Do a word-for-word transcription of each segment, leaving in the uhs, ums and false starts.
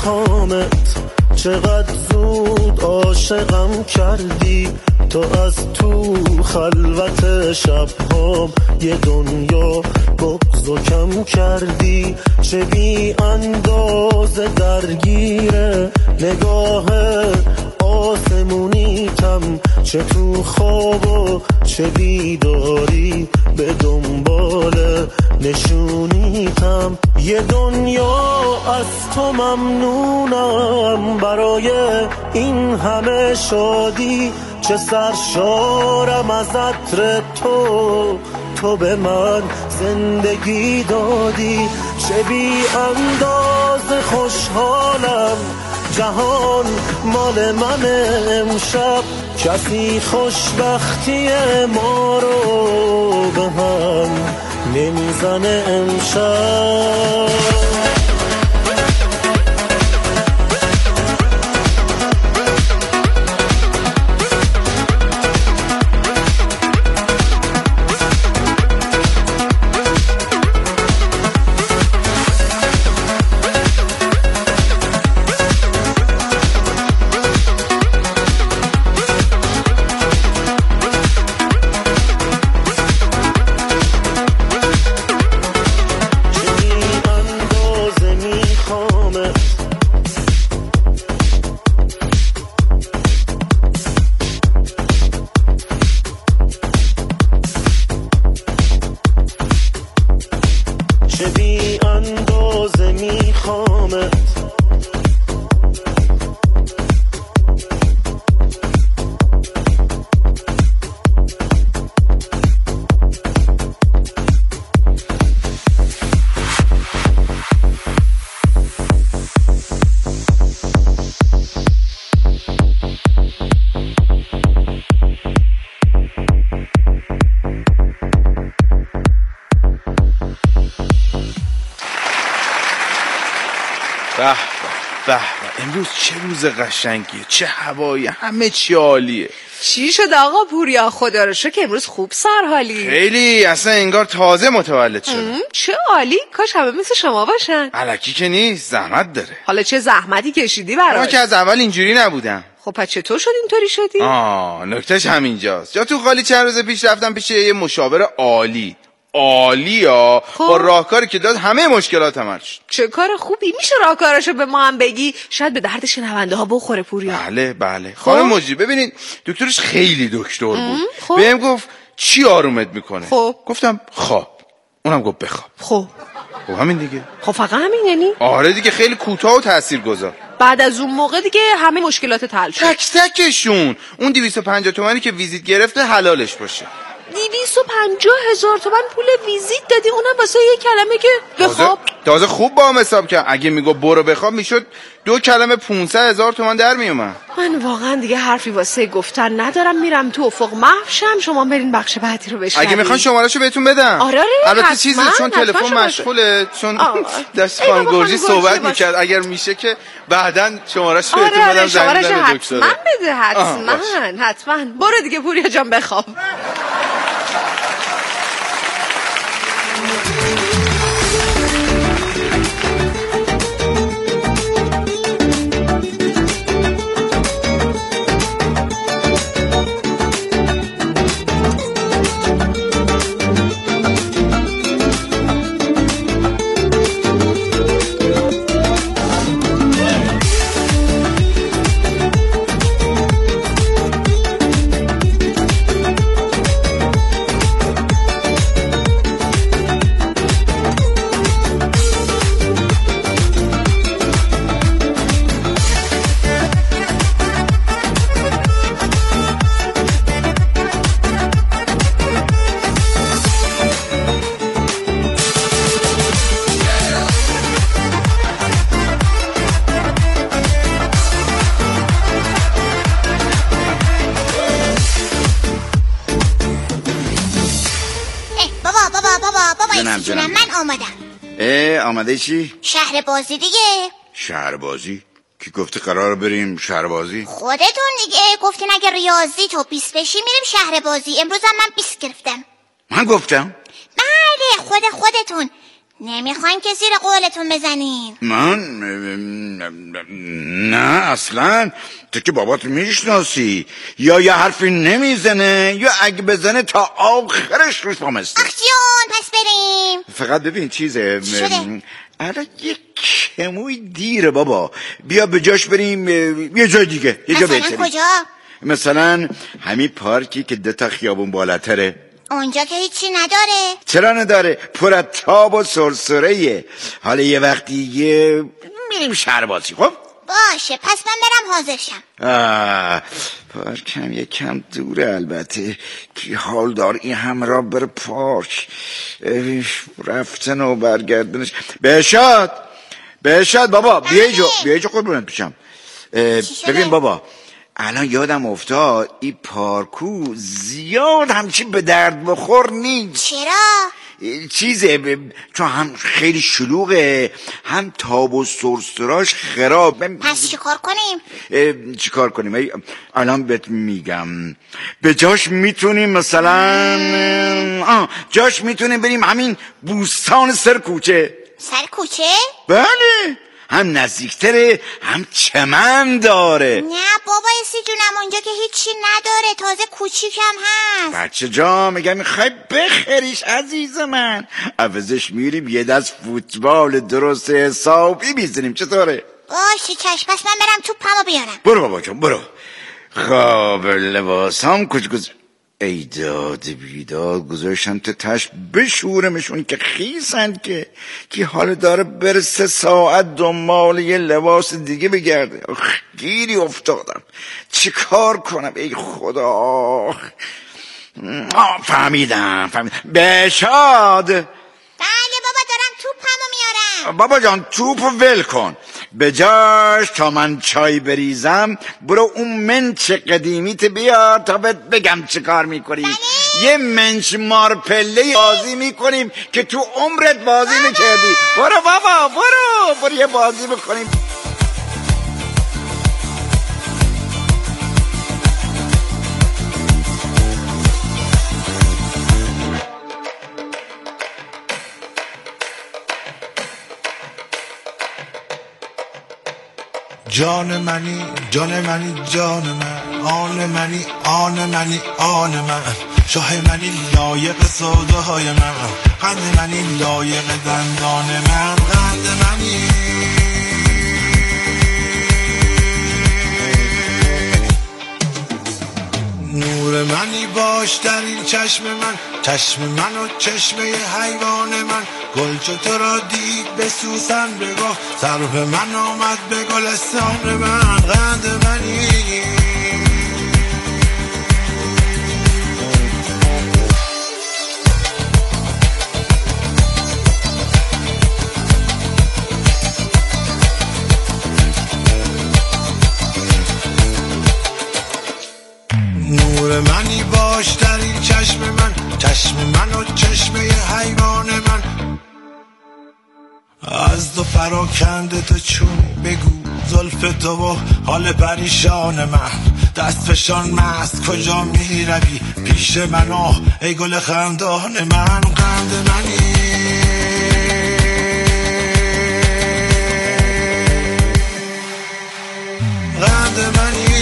نمیخوامت، چقدر زود عاشقم کردی تو، از تو خلوت شبهام یه دنیا بغض و کم کردی. چه بی اندازه درگیره نگاه آسمونیتم، چه تو خواب و چه بیداری به دنبال نشونیتم. یه دنیا از تو ممنونم برای این همه شادی، چه سرشارم از عطر تو، تو به من زندگی دادی. چه بی انداز خوشحالم جهان مال من امشب، کسی خوشبختی ما رو به هم نمیزنه امشب. چه بی اندازه میخوامت، به به به، امروز چه روز قشنگیه، چه هوایی، همه چی عالیه. چی شد آقا پوریا؟ خدا رو شکر که امروز خوب سرحالی. خیلی، اصلا انگار تازه متولد شدم. چه عالی، کاش همه مثل شما باشن. الکی که نیست، زحمت داره. حالا چه زحمتی کشیدی براش؟ من که از اول اینجوری نبودم. خب پس چطور شد اینطوری شدی؟ آه نکتهش همینجاست. جا تو خالی چند روز پیش رفتم پیش یه مشاور عالی عالی ها، خب. با راهکاری که داد همه مشکلات حل شد. چه کار خوبی، میشه راهکاراشو به ما هم بگی؟ شاید به درد شنونده ها بخوره پوریا. بله بله خانم مجری، ببینید دکترش خیلی دکتر بود. خب. بهم گفت چی آرومت میکنه؟ خب. گفتم خواب. اونم گفت بخواب. خب خب همین دیگه. خب فقط همین یعنی؟ آره دیگه، خیلی کوتاه و تاثیرگذار. بعد از اون موقع دیگه همه مشکلات حل شد. تک تکشون. اون دویست و پنجاه تومانی که ویزیت گرفته حلالش باشه. دویست و پنجاه هزار تومن پول ویزیت دادی، اونم واسه یه کلمه که بخواب. تازه خوب با هم حساب کرد. اگه میگو برو بخواب میشد دو کلمه پونصد هزار تومان در میومد. من واقعا دیگه حرفی واسه گفتن ندارم، میرم تو افق محوشم. شما برین بخش بعدی رو بشنوید. اگه میخوان شمارهشو بهتون بدم. آره آره البته چیزی چون تلفن مشغوله، چون داشت خانم گرجی صحبت میکرد. اگر میشه که بعداً شمارهشو بهتون آره بدم. زنگ بزنم دکتر. حتما بده، حتما حتما. برو دیگه پوریا جان بخواب. جونم من آمادم. اه آماده چی؟ شهر بازی دیگه. شهر بازی؟ کی گفته قرار بریم شهر بازی؟ خودتون دیگه گفتین اگه ریاضی تو بیست بشی میریم شهر بازی. امروز هم من بیست گرفتم. من گفتم؟ بله خود خودتون. نمیخواین که زیر قولتون بزنین؟ من؟ نه اصلا. تو که بابات میشناسی، یا یه حرفی نمیزنه یا اگه بزنه تا آخرش روش پامسته. آخ جون پس بریم. فقط ببین چیزه شده؟ الان یک کموی دیره بابا. بیا به جاش بریم یه جای دیگه، یه جا بهتری. مثلا کجا؟ مثلا همین پارکی که دو تا خیابون بالاتره. اونجا که هیچی نداره. چرا نداره؟ پر از تاب و سرسره‌ایه. حالا یه وقتی یه میریم شهربازی. خب باشه پس من برم حاضر شم. آه پارکم یه کم دوره البته. کی حال دار این همراه بره پارک رفتن و برگردنش. بهشاد بهشاد بابا بیای جو بیای جو قربونت بشم. ببین بابا الان یادم افتاد این پارکو زیاد همچین به درد بخور نیست. چرا؟ چیزه چون هم خیلی شلوغه، هم تاب و سرسراش خراب. پس چیکار کنیم؟ چیکار کنیم؟ الان بهت میگم. به جاش میتونیم مثلا آه جاش میتونیم بریم همین بوستان سر کوچه. سر کوچه؟ بله، هم نزدیکتره هم چمن داره. نه بابا اسی جونم اونجا که هیچی نداره، تازه کوچیکم هست. بچه جا میگم میخوای بخریش عزیز من، عوضش میریم یه دست فوتبال درست حسابی میزنیم. چطوره؟ باشه چشم. پس من برم توپمو بیارم. برو بابا جان برو. خواب لباس هم کچ گذار. ای داد بیداد گذاشتم تو تش بشورمشون که خیسند که کی حال داره بره سه ساعت دنبال یه لباس دیگه بگرده. گیری افتادم چی کار کنم ای خدا. آه فهمیدم فهمیدم. بشاد. بله بابا دارم توپمو میارم. بابا جان توپو ول کن، به جاش تا من چای بریزم برو اون منچ قدیمیت بیار تا بهت بگم چه کار میکنی. بله؟ یه منچ مارپله بازی میکنیم که تو عمرت بازی نکردی. برو بابا برو برو یه بازی بکنیم. جان منی جان منی جان من، آن منی آن منی آن من، شاه منی لایق سودای من، قند منی لایق دندان من، قند منی نور منی باش در این چشم من، چشم من و چشمه حیوان من، گل چو تو را دید به سوسن بگاه، سرو من آمد به گلستان من، قند منی نور منی باش در این چشم من، چشم من و چشمه حیوان من، از دو پراکنده تو چون بگو زلف تو و حال پریشان من، دست فشان مست کجا می روی پیش من آه ای گل خندان من، قند منی قند منی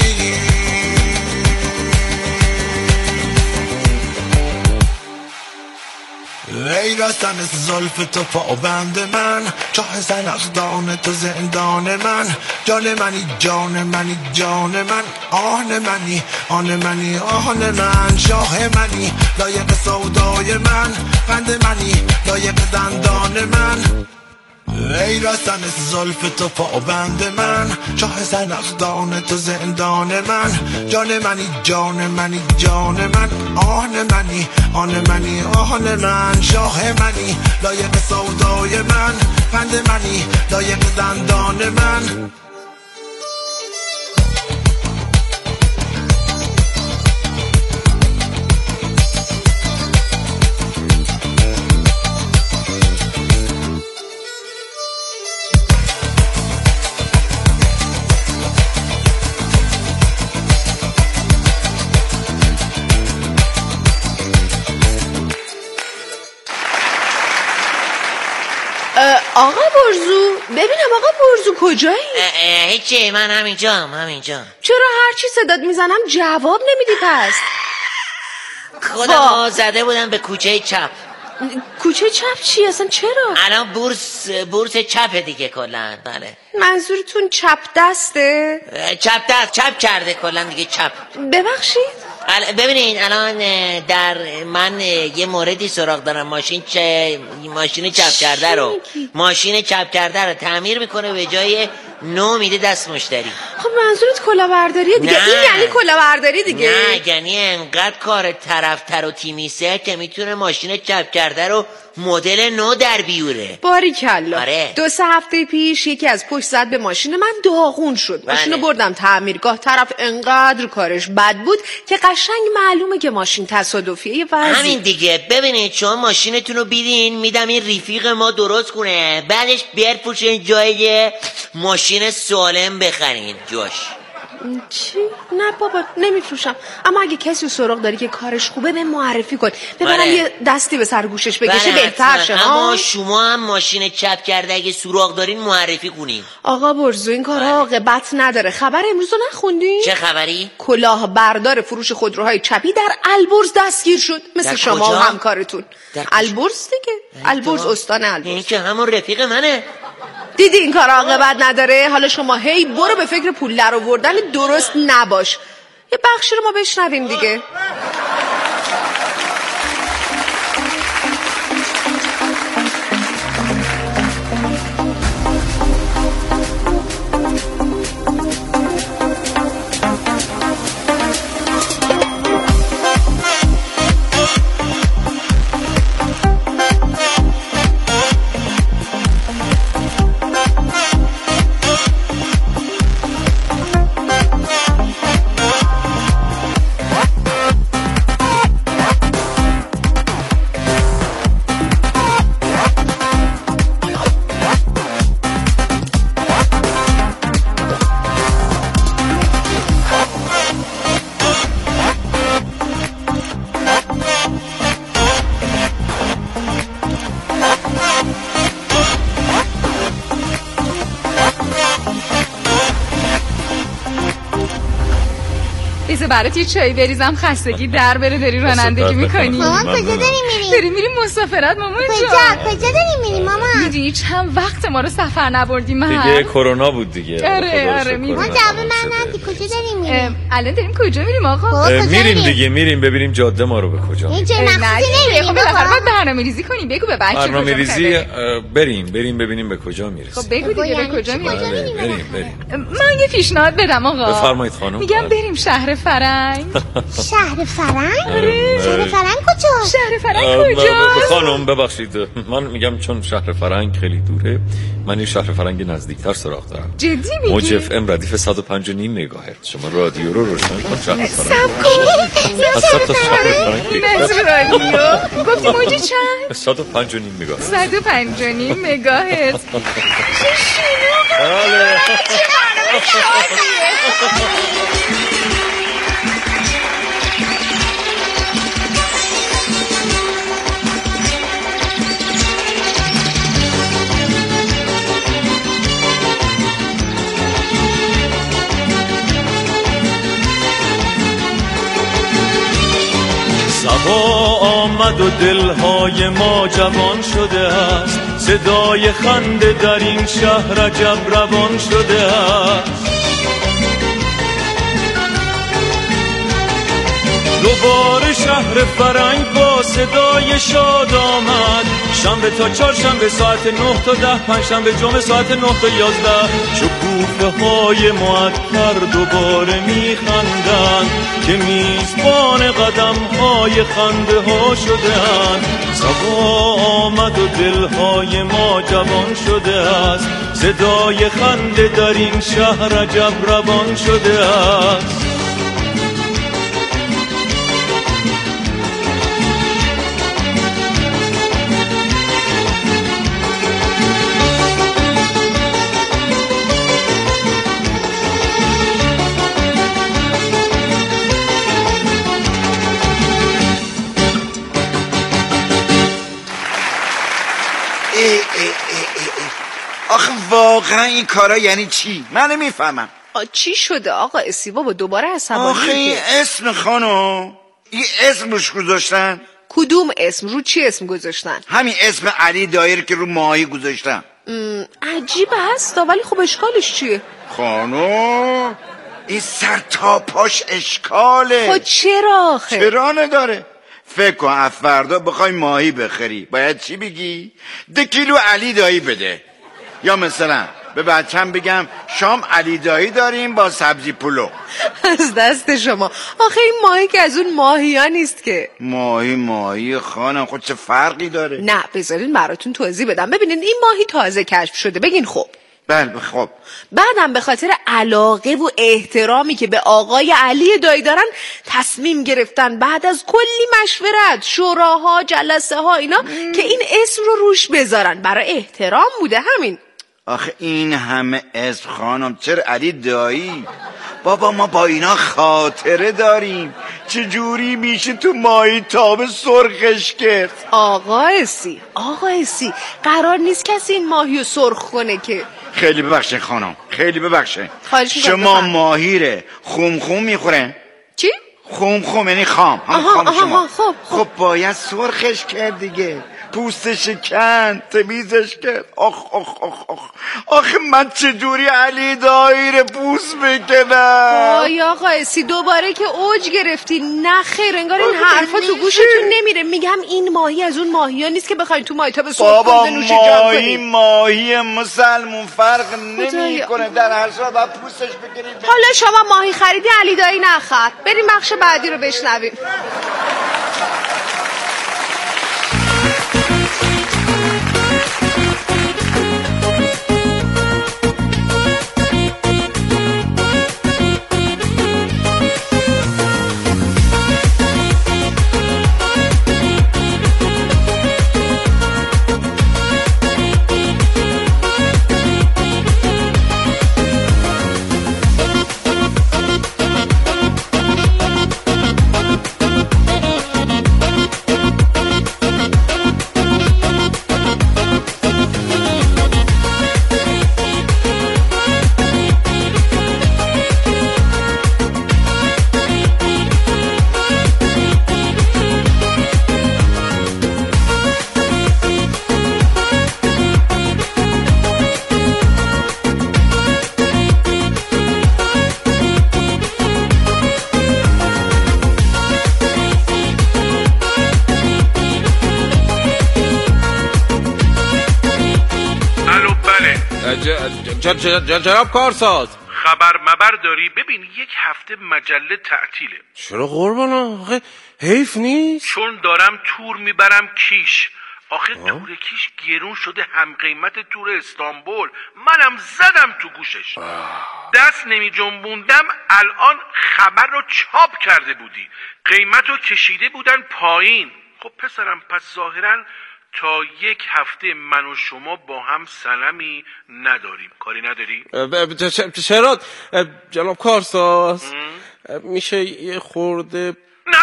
ای رسن زلف تو پابند من، چاه زنخدان تو زندان من، جان منی جان منی جان من، آن منی آن منی آن من، شاه منی لایق سودای من، قند منی لایق دندان من، ای رسن زلف تو پابند من، چاه زنخدان تو زندان من، جان منی جان منی جان من، آن منی آن منی آن من، شاه منی لایق سودای من، قند منی لایق دندان من. آقا برزو، ببینم آقا برزو کجایی؟ هیچی، من همینجام همینجام. چرا هرچی صدات میزنم جواب نمیدی پس؟ خودم زده بودم به کوچه چپ. کوچه چپ چی اصلا؟ چرا؟ الان بورس بورس چپه دیگه کلا. بله. منظورتون چپ دسته؟ چپ دست، چپ کرده کلا دیگه چپ. ببخشید؟ ببینین الان در من یه موردی سراغ دارم. ماشین چه ماشین چپ کرده رو ماشین چپ کرده رو تعمیر میکنه، به جای نو میده دست مشتری. خب منظورت کلاهبرداریه دیگه؟ نه. این یعنی کلاهبرداری دیگه؟ نه، یعنی انقدر کار طرف‌تر و تیمیسه که میتونه ماشین چپ کرده رو مدل نو در بیوره. باریکلا. آره. دو سه هفته پیش یکی از پشت زد به ماشین من، داغون شد. بله. ماشینو بردم تعمیرگاه، طرف انقدر کارش بد بود که قشنگ معلومه که ماشین تصادفیه. یه وضعی همین دیگه. ببینید شما ماشینتون رو بیدین، میدم این رفیق ما درست کنه، بعدش برپوشین جای ماشین سالم بخرین جاش. چی؟ نه بابا نمیفروشم، اما اگه کسی سراغ داری که کارش خوبه به معرفی کن، ببرم بله. یه دستی به سر گوشش بکشه. بله بهتر شه. اما شما هم ماشین چپ کرده اگه سراغ دارین معرفی کنین. آقا برزو این کارها عاقبت نداره. خبر امروز رو نخوندین؟ چه خبری؟ کلاهبردار فروش خودروهای چپی در البرز دستگیر شد، مثل شما و همکارتون. البرز دیگه، البرز استان البرز. این که همون رفیق منه. دیدی این کار عاقبت نداره؟ حالا شما هی برو به فکر پول در آوردن درست نباش. یه بخشی رو ما بشنویم دیگه. برات یه چای بریزم، خستگی در بره. داری رانندگی میکنی؟ مامان کجا داری میری؟ داری میری مسافرت مامان جان. کجا کجا داری میری مامان؟ میدونی چند وقت ما رو سفر نبردیم من. دیگه کرونا بود دیگه. آره آره میدونی. ما جواب من ندی. کجا داری میری؟ الان داریم کجا میریم آقا؟ میریم دیگه، میریم ببینیم جاده ما رو به کجا میریم. جای مخصوصی نمیریم. خب بالاخره باید برنامه‌ریزی کنیم. بگو به بچه برنامه ریزی بریم بریم ببینیم به کجا میرسیم. خب بگو دیگه به کجا میریم؟ بریم بریم. من یه پیشنهاد بدم آقا. بفرمایید خانم. میگم بریم شهر فرنگ. شهر فرنگ؟ آره. شهر فرنگ کجاست؟ شهر فرنگ کجاست؟ خانم ببخشید من میگم چون شهر فرنگ خیلی دوره، من این شهر فرنگ نزدیکتر سراغ دارم. جدی میگی؟ موج اف ام ردیف صد و پنج و نیم مگاهرتز. شما رادیو رو روشن کن. شهر فرنگ سب کن صد شهر فرنگ نظر رادیو گفتی موج چند؟ صد و پنج و نیم مگاهرتز. صد و پنج و نیم مگاهرتز. چه شنوغ. بله. چه برنامه شادیه. صبا آمد و دلهای ما جوان شده است، صدای خنده در این شهر عجب روان شده است. دوباره شهر فرنگ با صدای شاد آمد، شنبه تا چهارشنبه ساعت نه تا ده، پنجشنبه جمعه ساعت نه تا یازده. شکوفه های معطر دوباره میخندند که میزبان قدم های خنده ها شدند. صبا آمد و دلهای ما جوان شده است، صدای خنده در این شهر عجب روان شده است. آخه واقعا این کارا یعنی چی؟ من نمیفهمم. چی شده آقا اسی بابا دوباره عصبانی؟ آخه این اسم خانم، این اسم روش گذاشتن. کدوم اسم؟ رو چی اسم گذاشتن؟ همین اسم علی دایی که رو ماهی گذاشتن. عجیبه هستا، ولی خب اشکالش چیه؟ خانم این سر تا پاش اشکاله. خب چرا آخه؟ چرا نداره؟ فکر کن از فردا بخوای ماهی بخری باید چی بگی؟ ده کیلو علی دایی بده. یا مثلا به بچم بگم شام علی دایی داریم با سبزی پلو. از دست شما. آخه این ماهی که از اون ماهی ها نیست که. ماهی ماهی خانم، خود چه فرقی داره؟ نه بذارین براتون توضیح بدم. ببینین این ماهی تازه کشف شده. بگین خب. بله خب. بعدم به خاطر علاقه و احترامی که به آقای علی دایی دارن تصمیم گرفتن بعد از کلی مشورت، شوراها، جلسه ها اینا مم. که این اسم رو روش بذارن. برای احترام بوده همین. آخه این همه اسم خانم، چرا علی دایی؟ بابا ما با اینا خاطره داریم. چجوری میشه تو ماهی تاب سرخش کرد؟ آقا اسی آقا اسی قرار نیست کسی این ماهی رو سرخ کنه که. خیلی ببخشه خانم، خیلی ببخشه. شما ماهیره خوم خوم میخوره؟ چی؟ خوم خوم یعنی خام. هم آها خام آها شما. خب, خب خب باید سرخش کرد دیگه. پوستش کند، تمیزش کرد. آخ آخ آخ آخ آخه من چجوری علی دایی رو پوست بکنم؟ وای آقا اسی دوباره که اوج گرفتی. نه خیر، انگار این حرفا تو گوشتون نمیره. میگم این ماهی از اون ماهی ها نیست که بخواین تو ماهی تا به سرخ کنده نوش جان ماهی ماهی مسلمون فرق نمی کنه. در هر صورت باید پوستش بگیریم. حالا شما ماهی خریدی علی دایی نخرد. بریم بخش بعدی رو بشنویم. جناب کارساز، خبر مبر داری؟ ببین یک هفته مجله تعطیله. چرا قربانا؟ آخه حیف نیست؟ چون دارم تور میبرم کیش. آخه آه؟ تور کیش گرون شده، هم قیمت تور استانبول. منم زدم تو گوشش. آه. دست نمی جنبوندم الان خبر رو چاپ کرده بودی، قیمت رو کشیده بودن پایین. خب پسرم پس ظاهرا تا یک هفته من و شما با هم سلمی نداریم. کاری نداری؟ چرا جناب کارساز؟ میشه یه خورده؟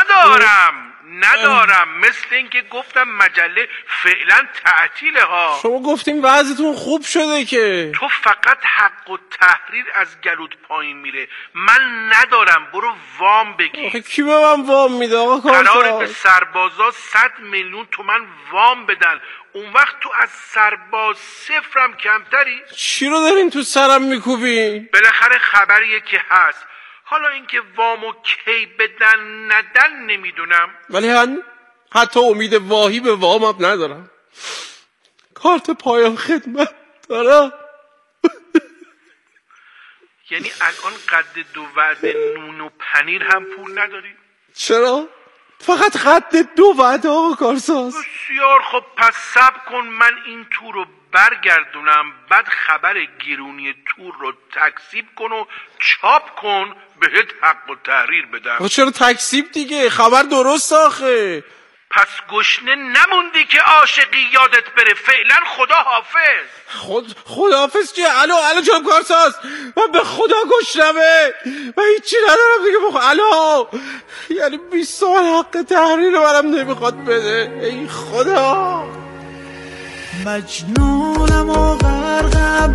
ندارم ندارم مثل اینکه گفتم مجله فعلا تعطیله ها. شما گفتیم وضعتون خوب شده که. تو فقط حق و تحریر از گلوت پایین میره. من ندارم، برو وام بگیر. آخه کی به من وام میده آقا کارساز؟ قراره به سربازا صد میلیون تومن وام بدن. اون وقت تو از سرباز صفرم کمتری. چی رو دارین تو سرم میکوبین؟ بالاخره خبریه که هست. حالا اینکه وامو کی بدن ندن نمیدونم، ولی هم حتی امید واهی به وامم ندارم. کارت پایان خدمت دارم. یعنی الان قد دو وعده نون و پنیر هم پول نداری؟ چرا؟ فقط قد دو وعده آقا کارساز. بسیار خب، پس صبر کن من این تور رو برگردونم، بعد خبر گرونی تور رو تکذیب کن و چاپ کن، بهت حق و تحریر بدم. چرا تکذیب دیگه؟ خبر درست آخه. پس گشنه نموندی که عاشقی یادت بره. فعلا خدا حافظ. خود خدا حافظ چیه؟ الو الو جناب کارساز، من به خدا گشنمه و هیچی ندارم دیگه. بخوا الو، یعنی بیست سال حق تحریر رو برم نمیخواد بده. ای خدا، مجنونم و غرقم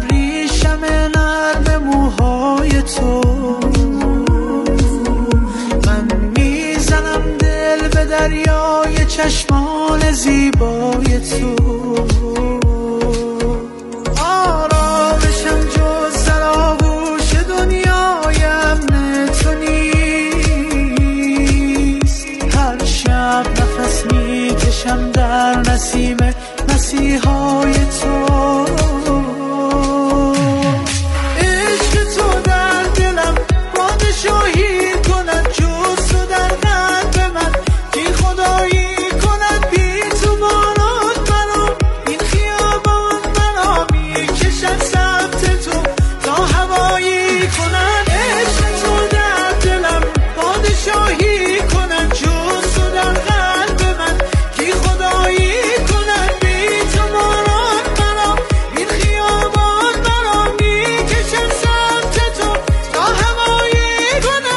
چشمان زیبای تو آرامشم جز در آغوش دنیای امن تو نیست هر شب نفس میکشم در نسیم مسیحای تو عشق تو در دلم پادشاهی کند جز تو در قلب من کی خدایی کند بی تو باران منو این خیابان منو میکشد سمت تو تا هوایی کند عشق تو در دلم پادشاهی کند جز تو در قلب من کی خدایی کند بی تو باران منو این خیابان منو میکشد سمت تو تا هوایی کند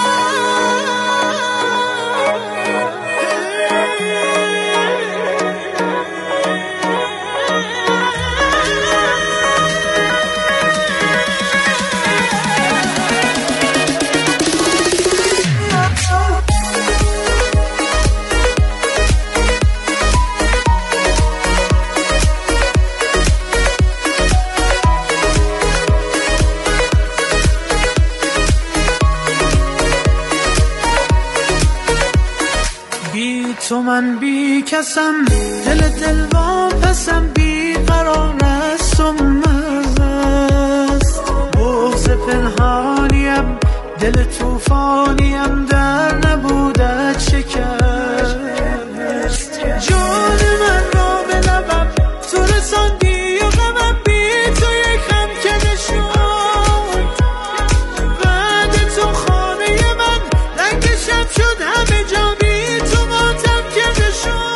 بی تو من بی کسم دل دل واپسم بی قرار است و مست بغض پنهانیم دل توفانیم در نبودت شکست جان من را به لبم تو رساندی و غمم بی تو یک خم کده شد بعد تو خانه من رنگ شب شد همه جا بی تو ماتم کده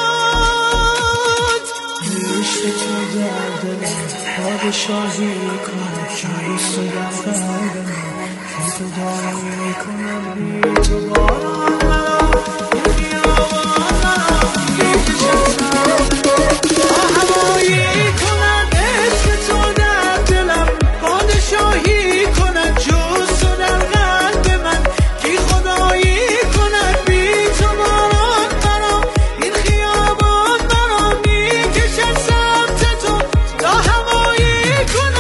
شد عشق تو در دلم پادشاهی کند جز تو در قلب من کی خدایی کند بی تو باران منو این خیابان منو میکشد سمت تو تا هوایی کند عشق تو در دلم پادشاهی کند جز تو در قلب من کی خدایی کند بی تو باران منو این خیابان منو میکشد سمت تو تا هوایی کند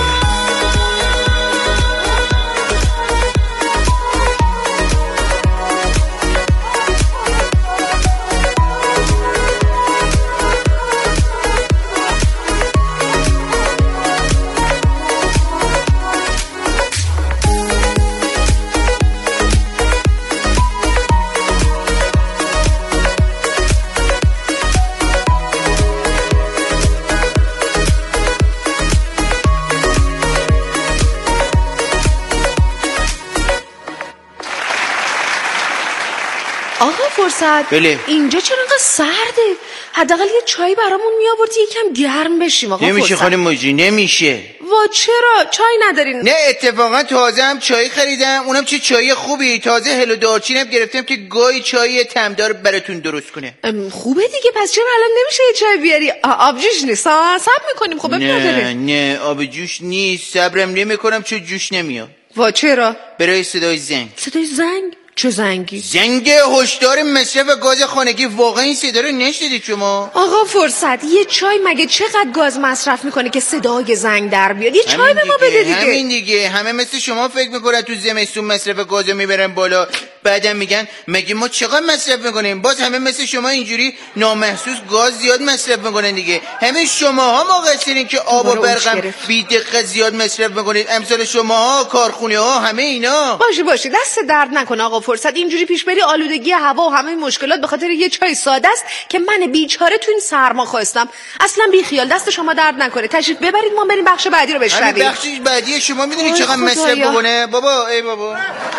آقا فرصت بله. اینجا چرا انقدر سرده؟ حداقل یه چای برامون میآوردی یکم گرم بشیم آقا نمیشه فرصت. خانم موجی نمیشه وا چرا چای ندارین؟ نه اتفاقا تازه هم چای خریدم اونم چه چای خوبی تازه هلو دارچینم گرفتم که گای چای تمدار براتون درست کنه ام، خوبه دیگه پس چرا الان نمیشه یه چای بیاری؟ آ، آب جوش نیست ها صبر میکنیم خب نه نداره. نه آب جوش نیست صبرم نمیکنم چون جوش نمیاد وا چرا؟ برای صدای زنگ صدای زنگ؟ چه زنگی؟ زنگ هشدار مصرف گاز خانگی واقعا این صدا رو نشنیدید شما؟ آقا فرصت یه چای مگه چقدر گاز مصرف میکنه که صدای زنگ در بیاد؟ یه چای به ما بده دیگه. همین دیگه همه مثل شما فکر میکنن تو زمستون مصرف گاز میبرن بالا بعدم میگن مگه ما چقدر مصرف میکنیم؟ باز همه مثل شما اینجوری نامحسوس گاز زیاد مصرف میکنن دیگه. همه شماها مقصرین که آب و برقم بی دقت زیاد مصرف میکنید. امثال شماها کارخونه ها همه اینا. باشه باشه دست درد نکنه آقا فرصت اینجوری پیش بری آلودگی هوا و همه مشکلات به خاطر یه چای ساده است که من بیچاره تو این سرما خواستم. اصلا بی خیال دست شما درد نکنه. تشریف ببرید ما بریم بخش بعدی رو بشنویم. همین بخش بعدی شما میدونید چقدر مصرف میکنه بابا؟ ای بابا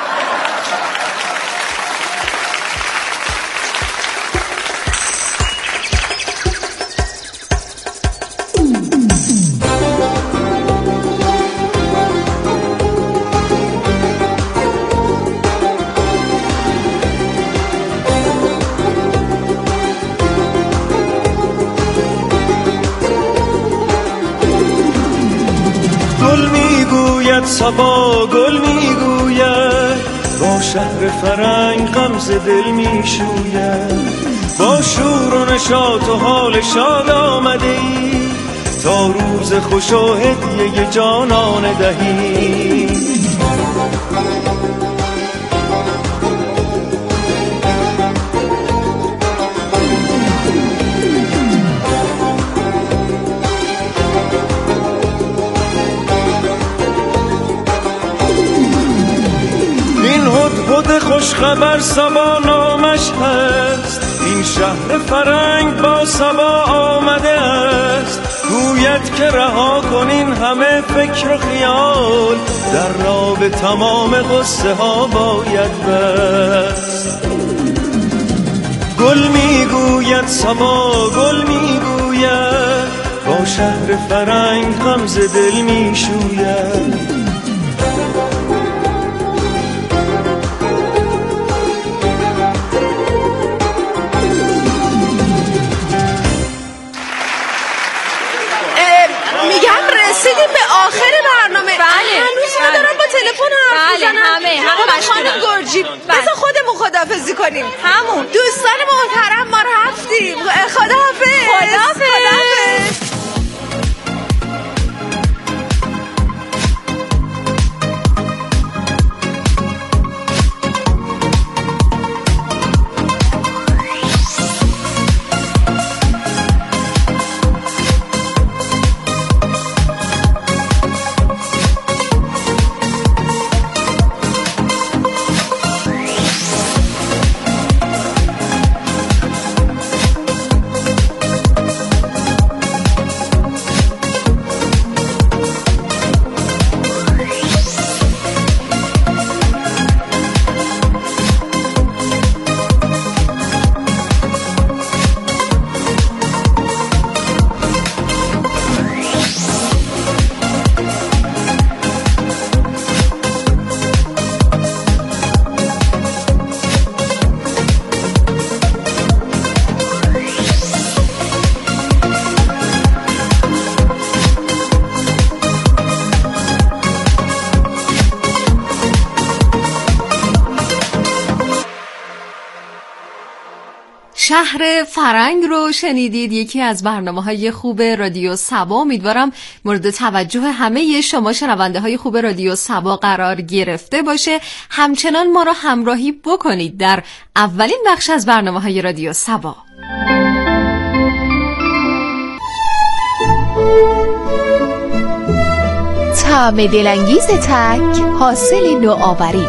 صبا گل میگوید با شهر فرنگ غمز دل میشوید با شور و نشاط و حال شاد آمده ای تا روز خوش و هدیه جانان دهی. این هدهد خوش خبر سبا نامش هست، این شهر فرنگ با سبا آمده است. گوید که رها کنین همه فکر و خیال، در راه به تمام قصه ها باید بست. گل میگوید سبا گل میگوید، با شهر فرنگ غمز دل میشوید. رسیدیم به آخر برنامه. بله هنوز ما دارن با تلفن حرف بله میزنن. همه همه خانم گرجی بذار خودمون خداحافظی کنیم. همون دوستان محترم ما رفتیم. خداحافظ خداحافظ خداحافظ. شهر فرنگ رو شنیدید، یکی از برنامه‌های خوب رادیو صبا. امیدوارم مورد توجه همه شما شنونده های خوب رادیو صبا قرار گرفته باشه. همچنان ما رو همراهی بکنید در اولین بخش از برنامه‌های رادیو صبا. طعم دلانگیز تک، حاصل نوآوری.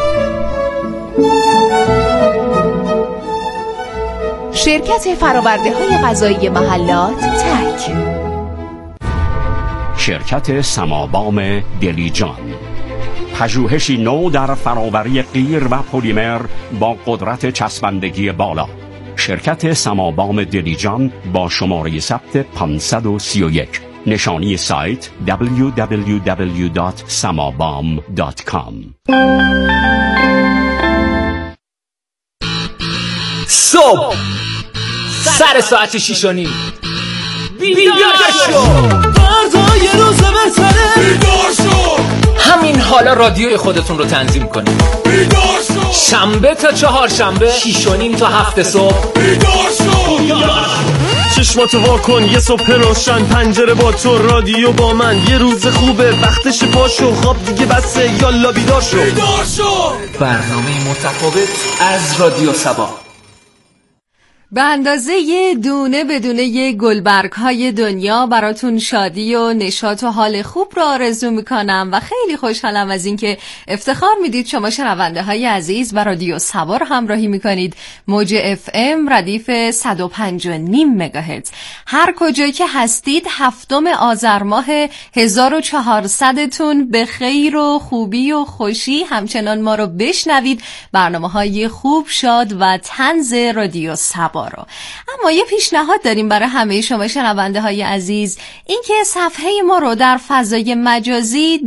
شرکت فرآورده‌های غذایی محلات تک. شرکت سمابام دلیجان، پژوهشی نو در فرآوری قیر و پلیمر با قدرت چسبندگی بالا. شرکت سمابام دلیجان با شماره ثبت پانصد و سی و یک. نشانی سایت دبلیو دبلیو دبلیو دات samabam دات کام. صبح سر ساعت شیش و نیم بیدار شو، فردا یه روز بهتره. بیدار شو، همین حالا رادیوی خودتون رو تنظیم کنید. بیدار شو، شنبه تا چهارشنبه شیش و نیم تا هفت صبح. بیدار شو، چشماتو وا کن یه صبح روشن، پنجره با تو، رادیو با من. یه روز خوبه وقتش پاشو، خواب دیگه بسه، یالا بیدار شو. بیدار شو، برنامه متفاوت از رادیو صبا. به اندازه یه دونه بدونه یه گلبرگ های دنیا براتون شادی و نشاط و حال خوب رو آرزو میکنم و خیلی خوشحالم از اینکه افتخار میدید شما شنونده های عزیز و رادیو صبا رو همراهی میکنید. موج اف ام ردیف صد و پنج و نیم مگاهرتز. هر کجایی که هستید هفتم آذر ماه هزار و چهارصد تون به خیر و خوبی و خوشی همچنان ما رو بشنوید. برنامه های خوب، شاد و طنز رادیو صبا رو. اما یه پیشنهاد داریم برای همه شما شنونده های عزیز، اینکه صفحه ما رو در فضای مجازی